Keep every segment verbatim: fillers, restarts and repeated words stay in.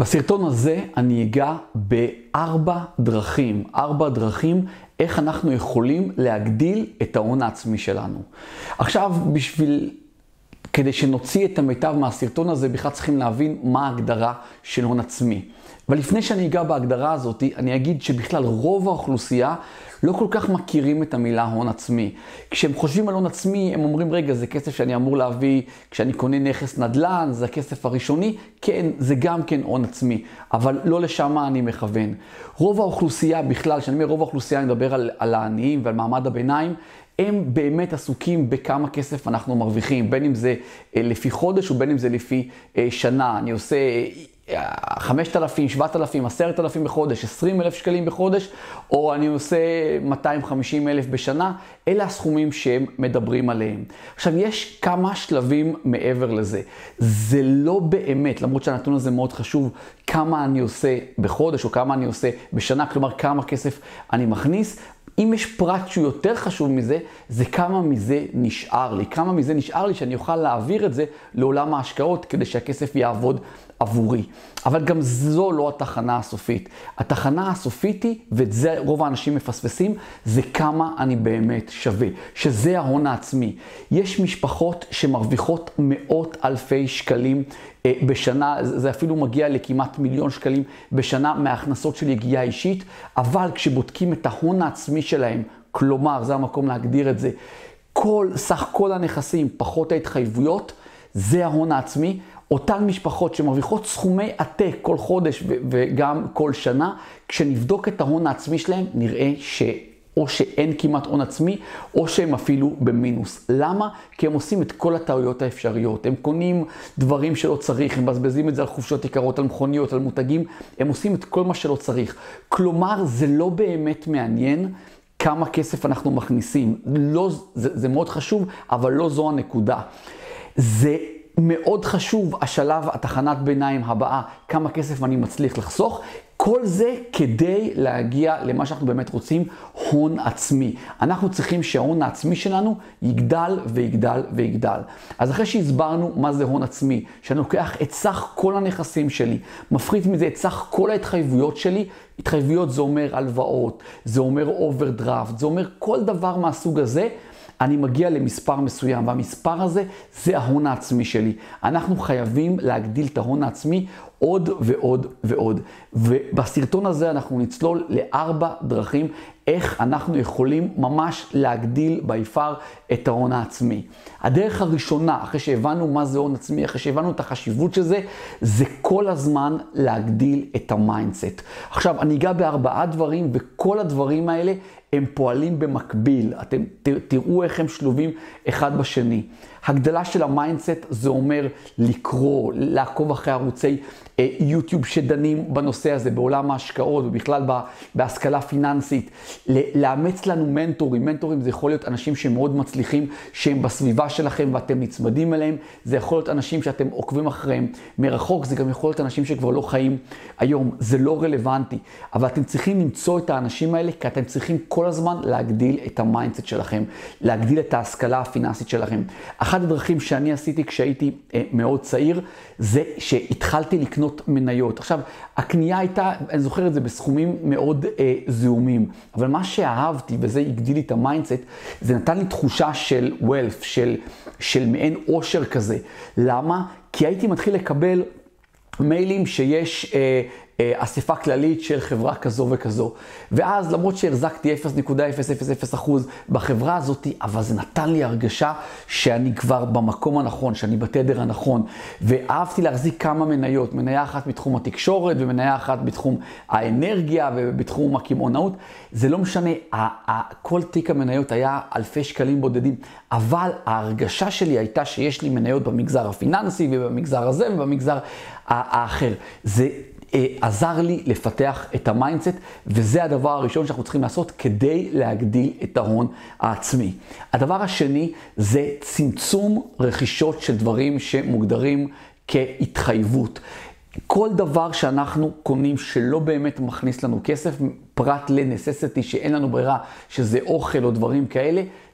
בסרטון הזה אני אגע בארבע דרכים, ארבע דרכים איך אנחנו יכולים להגדיל את ההון העצמי שלנו. עכשיו, בשביל, כדי שנוציא את המיטב מהסרטון הזה, בכלל צריכים להבין מה ההגדרה של הון עצמי. אבל לפני שאני אגע בהגדרה הזאת, אני אגיד שבכלל רוב האוכלוסייה לא כל כך מכירים את המילה הון עצמי. כשהם חושבים על הון עצמי, הם אומרים, רגע, זה כסף שאני אמור להביא כשאני קונה נכס נדל"ן, זה הכסף הראשוני. כן, זה גם כן הון עצמי, אבל לא לשם אני מכוון. רוב האוכלוסייה בכלל, כשאני אומר רוב האוכלוסייה, אני מדבר על, על העניים ועל מעמד הביניים, הם באמת עסוקים בכמה כסף אנחנו מרוויחים, בין אם זה לפי חודש ובין אם זה לפי שנה. אני עושה חמשת אלפים, שבעת אלפים, עשרת אלפים בחודש, עשרים אלף שקלים בחודש, או אני עושה מאתיים וחמישים אלף בשנה. אלה הסכומים שהם מדברים עליהם. עכשיו, יש כמה שלבים מעבר לזה. זה לא באמת, למרות שהנתון הזה מאוד חשוב, כמה אני עושה בחודש או כמה אני עושה בשנה, כלומר כמה כסף אני מכניס. אם יש פרט שהוא יותר חשוב מזה, זה כמה מזה נשאר לי. כמה מזה נשאר לי שאני אוכל להעביר את זה לעולם ההשקעות כדי שהכסף יעבוד עבורי. אבל גם זו לא התחנה הסופית. התחנה הסופית היא, ואת זה רוב האנשים מפספסים, זה כמה אני באמת שווה. שזה ההון העצמי. יש משפחות שמרוויחות מאות אלפי שקלים אה, בשנה, זה אפילו מגיע לכמעט מיליון שקלים בשנה מההכנסות של יגיעה אישית, אבל כשבודקים את ההון העצמי שלהם, כלומר, זה המקום להגדיר את זה, כל, סך כל הנכסים, פחות ההתחייבויות, זה ההון העצמי. אותן משפחות שמרוויחות סכומי עתק כל חודש ו- וגם כל שנה, כשנבדוק את ההון העצמי שלהם, נראה ש... או שאין כמעט הון עצמי, או שהם אפילו במינוס. למה? כי הם עושים את כל הטעויות האפשריות. הם קונים דברים שלא צריך, הם מבזבזים את זה על חופשות יקרות, על מכוניות, על מותגים, הם עושים את כל מה שלא צריך. כלומר, זה לא באמת מעניין כמה כסף אנחנו מכניסים. לא, זה, זה מאוד חשוב, אבל לא זו הנקודה. זה מאוד חשוב, השלב, התחנת ביניים הבאה, כמה כסף אני מצליח לחסוך. כל זה כדי להגיע למה שאנחנו באמת רוצים, הון עצמי. אנחנו צריכים שההון העצמי שלנו יגדל ויגדל ויגדל. אז אחרי שהסברנו מה זה הון עצמי, שאני לוקח את סך כל הנכסים שלי, מפחית מזה את סך כל ההתחייבויות שלי, התחייבויות זה אומר הלוואות, זה אומר אוברדרפט, זה אומר כל דבר מהסוג הזה, אני מגיע למספר מסוים, והמספר הזה זה ההון העצמי שלי. אנחנו חייבים להגדיל את ההון העצמי עוד ועוד ועוד. ובסרטון הזה אנחנו נצלול לארבע דרכים איך אנחנו יכולים ממש להגדיל ביפר את ההון העצמי. הדרך הראשונה, אחרי שהבנו מה זה הון עצמי, אחרי שהבנו את החשיבות של זה, זה כל הזמן להגדיל את המיינדסט. עכשיו, אני אגע בארבעה דברים, וכל הדברים האלה הם פועלים במקביל. אתם תראו איך הם שלובים אחד בשני. הגדלה של המיינדסט זה אומר לקרוא, לעקוב אחרי ערוצי יוטיוב שדנים בנושא הזה, בעולם ההשקעות ובכלל בהשכלה פיננסית. לאמץ לנו מנטורים. מנטורים זה יכול להיות אנשים שמאוד מצליחים, שהם בסביבה שלכם ואתם נצמדים אליהם. זה יכול להיות אנשים שאתם עוקבים אחריהם מרחוק. זה גם יכול להיות אנשים שכבר לא חיים היום. זה לא רלוונטי. אבל אתם צריכים למצוא את האנשים האלה, כי אתם צריכים כל הזמן להגדיל את המיינדסט שלכם, להגדיל את ההשכלה הפיננסית שלכם. אחת הדרכים שאני עשיתי כשהייתי אה, מאוד צעיר, זה שהתחלתי לקנות מניות. עכשיו, הקנייה הייתה, אני זוכר את זה, בסכומים מאוד אה, זעומים. אבל מה שאהבתי, וזה הגדיל לי את המיינדסט, זה נתן לי תחושה של wealth, של, של מעין עושר כזה. למה? כי הייתי מתחיל לקבל מיילים שיש אה, אה, אספה כללית של חברה כזו וכזו. ואז למרות שהחזקתי אפס נקודה אפס אפס אפס אחוז בחברה הזאת, אבל זה נתן לי הרגשה שאני כבר במקום הנכון, שאני בתדר הנכון. ואהבתי להחזיק כמה מניות, מניה אחת בתחום התקשורת ומניה אחת בתחום האנרגיה ובתחום הקמעונאות. זה לא משנה, כל תיק המניות היה אלפי שקלים בודדים, אבל ההרגשה שלי הייתה שיש לי מניות במגזר הפיננסי ובמגזר הזה ובמגזר האחר. זה עזר לי לפתח את המיינדסט, וזה הדבר הראשון שאנחנו צריכים לעשות כדי להגדיל את ההון העצמי. הדבר השני זה צמצום רכישות של דברים שמוגדרים כהתחייבות. כל דבר שאנחנו קונים שלא באמת מכניס לנו כסף, פרט לנססיטי שאין לנו ברירה, שזה אוכל או דברים כאלה,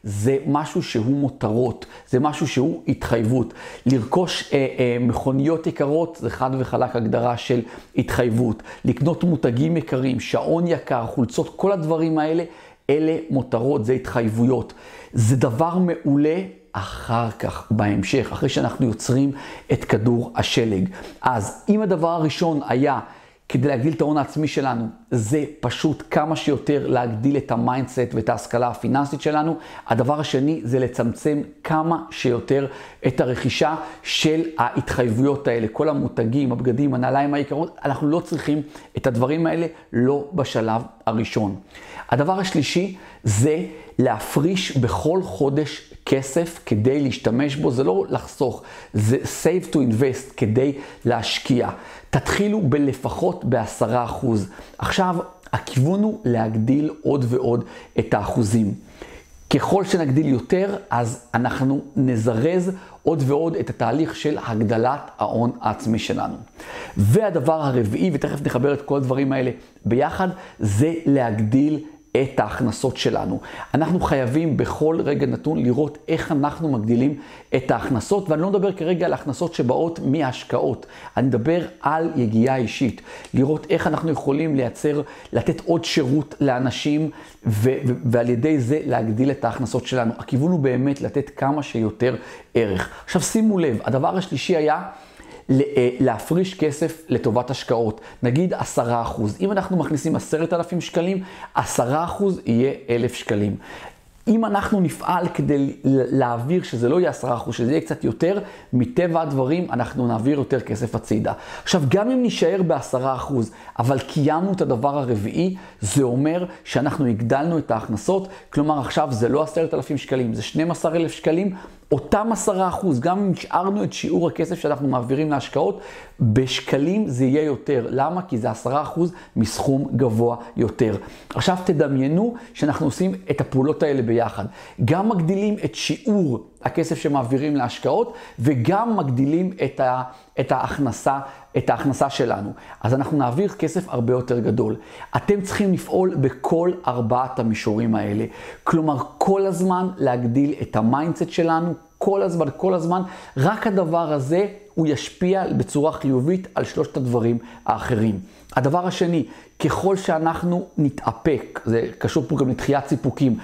זה משהו שהוא מותרות, זה משהו שהוא התחייבות. לרכוש אה, אה, מכוניות יקרות זה חד וחלק הגדרה של התחייבות. לקנות מותגים יקרים, שעון יקר, חולצות, כל הדברים האלה, אלה מותרות, זה התחייבויות. זה דבר מעולה אחר כך, בהמשך, אחרי שאנחנו יוצרים את כדור השלג. אז אם הדבר הראשון היה כדי להגדיל את ההון העצמי שלנו, זה פשוט כמה שיותר להגדיל את המיינדסט ואת ההשכלה הפיננסית שלנו. הדבר השני זה לצמצם כמה שיותר את הרכישה של ההתחייבויות האלה. כל המותגים, הבגדים, הנעליים היקרות, אנחנו לא צריכים את הדברים האלה, לא בשלב הראשון. הדבר השלישי זה להפריש בכל חודש כסף כדי להשתמש בו. זה לא לחסוך, זה save to invest, כדי להשקיע. תתחילו בלפחות בעשרה אחוז. עכשיו, הכיוון הוא להגדיל עוד ועוד את האחוזים. ככל שנגדיל יותר, אז אנחנו נזרז עוד ועוד את התהליך של הגדלת ההון העצמי שלנו. והדבר הרביעי, ותכף נחבר את כל הדברים האלה ביחד, זה להגדיל את ההכנסות שלנו. אנחנו חייבים בכל רגע נתון לראות איך אנחנו מגדילים את ההכנסות, ואני לא מדבר כרגע על הכנסות שבאות מהשקעות, אני מדבר על יגיעה אישית, לראות איך אנחנו יכולים לייצר, לתת עוד שירות לאנשים, ו- ו- ועל ידי זה להגדיל את ההכנסות שלנו. הכיוון הוא באמת לתת כמה שיותר ערך. עכשיו שימו לב, הדבר השלישי היה להפריש כסף לטובת השקעות, נגיד עשרה אחוז. אם אנחנו מכניסים עשרת אלפים שקלים, עשרה אחוז יהיה אלף שקלים. אם אנחנו נפעל כדי להעביר שזה לא יהיה עשרה אחוז, שזה יהיה קצת יותר, מטבע הדברים אנחנו נעביר יותר כסף הצידה. עכשיו, גם אם נשאר בעשרה אחוז, אבל קיימנו את הדבר הרביעי, זה אומר שאנחנו הגדלנו את ההכנסות, כלומר עכשיו זה לא עשרת אלפים שקלים, זה שנים עשר אלף שקלים, אותם עשרה אחוז, גם אם נשארנו את שיעור הכסף שאנחנו מעבירים להשקעות, בשקלים זה יהיה יותר. למה? כי זה עשרה אחוז מסכום גבוה יותר. עכשיו תדמיינו שאנחנו עושים את הפעולות האלה ביחד. גם מגדילים את שיעור הכסף שמעבירים להשקעות, וגם מגדילים את, ה, את ההכנסה, את ההכנסה שלנו. אז אנחנו נעביר כסף הרבה יותר גדול. אתם צריכים לפעול בכל ארבעת המישורים האלה. כלומר, כל הזמן להגדיל את המיינדסט שלנו, כל הזמן, כל הזמן. רק הדבר הזה הוא ישפיע בצורה חיובית על שלושת הדברים האחרים. הדבר השני, ככל שאנחנו נתאפק, זה קשור פה גם לתחיית סיפוקים,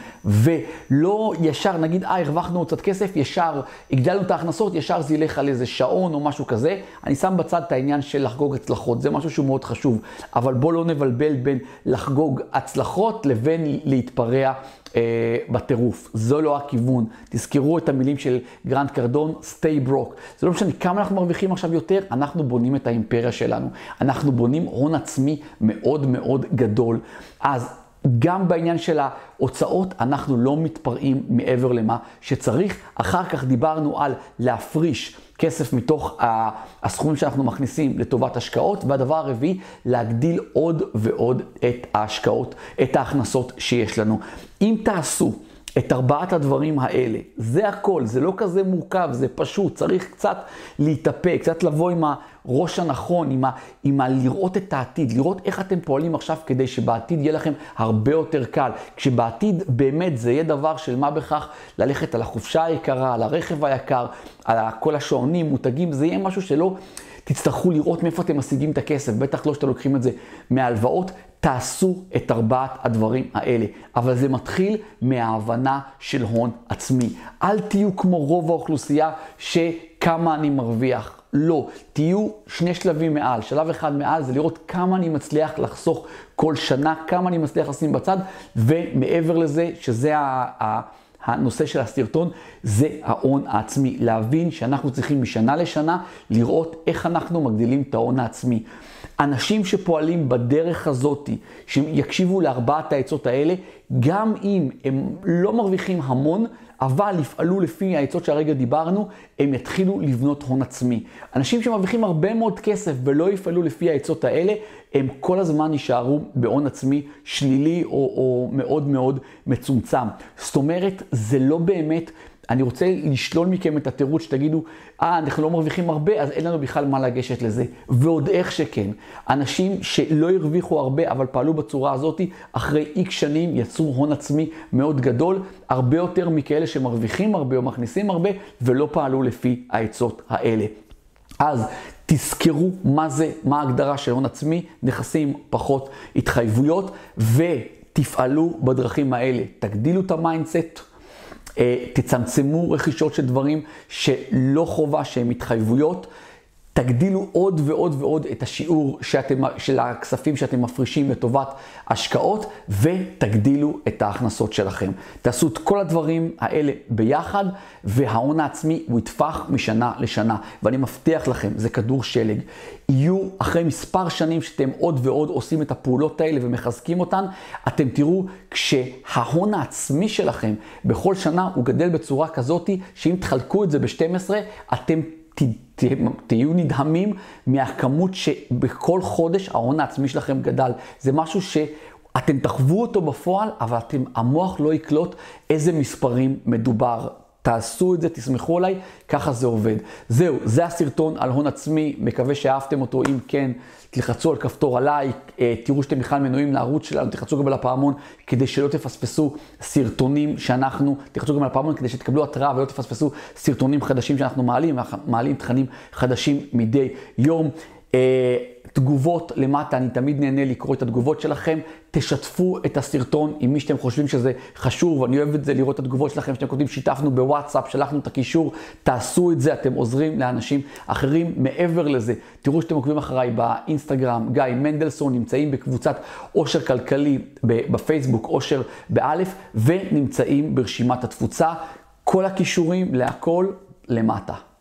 ולא ישר, נגיד, אה, הרווחנו קצת כסף, ישר, הגדלנו את ההכנסות, ישר זה ילך על איזה שעון או משהו כזה. אני שם בצד את העניין של לחגוג הצלחות, זה משהו שהוא מאוד חשוב, אבל בוא לא נבלבל בין לחגוג הצלחות לבין להתפרע אה, בטירוף. זו לא הכיוון. תזכרו את המילים של גרנט קרדון, stay broke. זה לא משנה כמה אנחנו מרוויחים עכשיו יותר, אנחנו בונים את האימפריה שלנו. אנחנו בונים הון עצמי מאוד מאוד גדול. אז גם בעניין של ההוצאות אנחנו לא מתפרעים מעבר למה שצריך. אחר כך דיברנו על להפריש כסף מתוך הסכומים שאנחנו מכניסים לטובת השקעות, והדבר הרביעי, להגדיל עוד ועוד את ההשקעות, את ההכנסות שיש לנו. אם תעשו את ארבעת הדברים האלה, זה הכל, זה לא כזה מורכב, זה פשוט, צריך קצת להתאפק, קצת לבוא עם הראש הנכון, עם, ה, עם ה, לראות את העתיד, לראות איך אתם פועלים עכשיו כדי שבעתיד יהיה לכם הרבה יותר קל. כשבעתיד באמת זה יהיה דבר של מה בכך, ללכת על החופשה היקרה, על הרכב היקר, על כל השעונים, מותגים, זה יהיה משהו שלא תצטרכו לראות מאיפה אתם משיגים את הכסף, בטח לא שאתם לוקחים את זה מהלוואות. תעשו את ארבעת הדברים האלה, אבל זה מתחיל מההבנה של הון עצמי. אל תהיו כמו רוב האוכלוסייה שכמה אני מרוויח. לא, תהיו שני שלבים מעל. שלב אחד מעל זה לראות כמה אני מצליח לחסוך כל שנה, כמה אני מצליח לשים בצד, ומעבר לזה, שזה ה... ה הנושא של הסרטון, זה ההון העצמי. להבין שאנחנו צריכים משנה לשנה לראות איך אנחנו מגדילים את ההון העצמי. אנשים שפועלים בדרך הזאת, שיקשיבו לארבעת העצות האלה, גם אם הם לא מרוויחים המון, אבל יפעלו לפי העצות שהרגע דיברנו, הם יתחילו לבנות הון עצמי. אנשים שמרוויחים הרבה מאוד כסף ולא יפעלו לפי העצות האלה, הם כל הזמן נשארו בהון עצמי שלילי או, או מאוד מאוד מצומצם. זאת אומרת, זה לא באמת אני רוצה לשלול מכם את התירוץ שתגידו, אה, אנחנו לא מרוויחים הרבה, אז אין לנו בכלל מה לגשת לזה. ועוד איך שכן. אנשים שלא הרוויחו הרבה, אבל פעלו בצורה הזאת, אחרי איקס שנים יצרו הון עצמי מאוד גדול, הרבה יותר מכאלה שמרוויחים הרבה או מכניסים הרבה, ולא פעלו לפי העצות האלה. אז תזכרו מה זה, מה ההגדרה של הון עצמי, נכסים פחות התחייבויות, ותפעלו בדרכים האלה. תגדילו את המיינדסט, תצמצמו רכישות של דברים שלא חובה שהם התחייבויות, תגדילו עוד ועוד ועוד את השיעור שאתם, של הכספים שאתם מפרישים לטובת השקעות, ותגדילו את ההכנסות שלכם. תעשו את כל הדברים האלה ביחד, וההון העצמי הוא יתפח משנה לשנה. ואני מבטיח לכם, זה כדור שלג. יהיו אחרי מספר שנים שאתם עוד ועוד עושים את הפעולות האלה ומחזקים אותן, אתם תראו כשההון העצמי שלכם בכל שנה הוא גדל בצורה כזאת, שאם תחלקו את זה ב-שתים עשרה, אתם ת, תהיו נדהמים מהכמות שבכל חודש ההון העצמי שלכם גדל. זה משהו שאתם תחוו אותו בפועל, אבל אתם, המוח לא יקלוט איזה מספרים מדובר. תעשו את זה, תסמכו עליי, ככה זה עובד. זהו, זה הסרטון על הון עצמי, מקווה שאהבתם אותו. אם כן, תלחצו על כפתור הלייק, תראו שאתם בכלל מנויים לערוץ שלנו, תלחצו גם על הפעמון כדי שלא תפספסו סרטונים שאנחנו, תלחצו גם על הפעמון כדי שתקבלו התראה ולא תפספסו סרטונים חדשים שאנחנו מעלים, מעלים תכנים חדשים מדי יום. תגובות למטה, אני תמיד נהנה לקרוא את התגובות שלכם. תשתפו את הסרטון עם מי שאתם חושבים שזה חשוב, ואני אוהב את זה לראות את התגובות שלכם שאתם כותבים, שיתפנו בוואטסאפ, שלחנו את הקישור, תעשו את זה, אתם עוזרים לאנשים אחרים. מעבר לזה, תראו שאתם עוקבים אחריי באינסטגרם, גיא מנדלסון, נמצאים בקבוצת עושר כלכלי בפייסבוק, עושר באלף, ונמצאים ברשימת התפוצה. כל הקישורים להכל למטה.